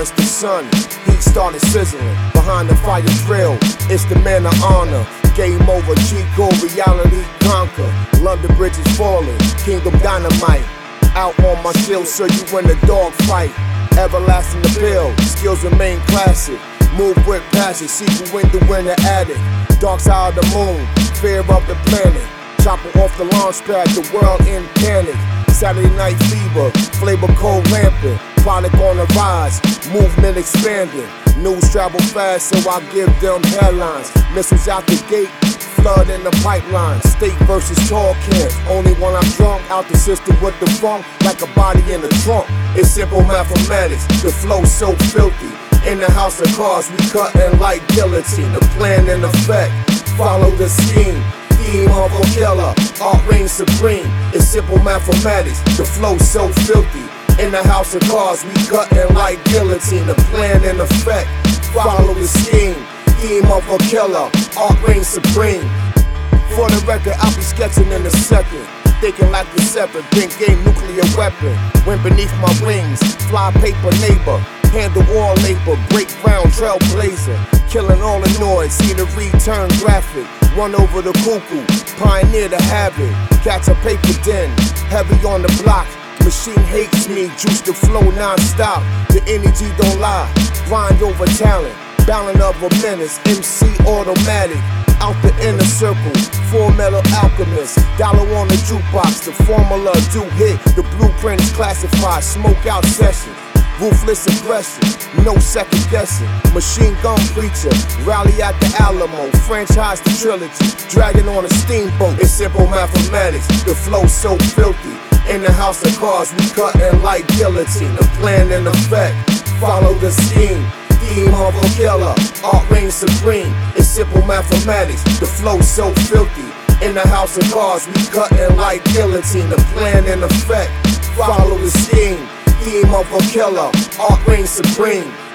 silence the sun. Heat started sizzling behind the fire drill. It's the man of honor. Game over, Chico, reality conquer. London Bridge is falling, Kingdom Dynamite. Out on my shield so you win the dog fight. Everlasting appeal, skills remain classic. Move with passion, sequel window when the addict. Dark side of the moon, fear of the planet. Chopper off the launch pad, the world in panic. Saturday night fever, flavor cold rampant. Product on the rise, movement expanding. News travel fast, so I give them headlines. Missiles out the gate, flood in the pipeline. State versus tall camp, only when I'm drunk. Out the system with the funk, like a body in the trunk. It's simple mathematics, the flow so filthy. In the house of cards, we cutting like guillotine. The plan and effect, follow the scheme. Theme of a killer, art reigns supreme. It's simple mathematics, the flow so filthy. In the house of cards, we cutting like guillotine. The plan and effect, follow the scheme. Theme of a killer, art reigns supreme. For the record, I'll be sketching in a second. Thinking like the seven, been game nuclear weapon. Went beneath my wings, fly paper neighbor. Handle all labor, break ground, trailblazer. Killing all the noise, see the return graphic. Run over the cuckoo, pioneer the habit. Catch a paper den, heavy on the block. Machine hates me, juice the flow non-stop. The energy don't lie, grind over talent. Balance of a menace, MC automatic. Out the inner circle, four metal alchemists. Dollar on the jukebox, the formula do hit. The blueprint is classified, smoke out session. Ruthless aggression, no second guessing. Machine gun preacher, rally at the Alamo. Franchise the trilogy, dragging on a steamboat. It's simple mathematics, the flow so filthy. In the house of cards, we cutting like guillotine. The plan and effect, follow the scheme. Theme of a killer, art reigns supreme. It's simple mathematics, the flow so filthy. In the house of cards, we cutting like guillotine. The plan and effect, follow the scheme. Theme of a killer, art reigns supreme.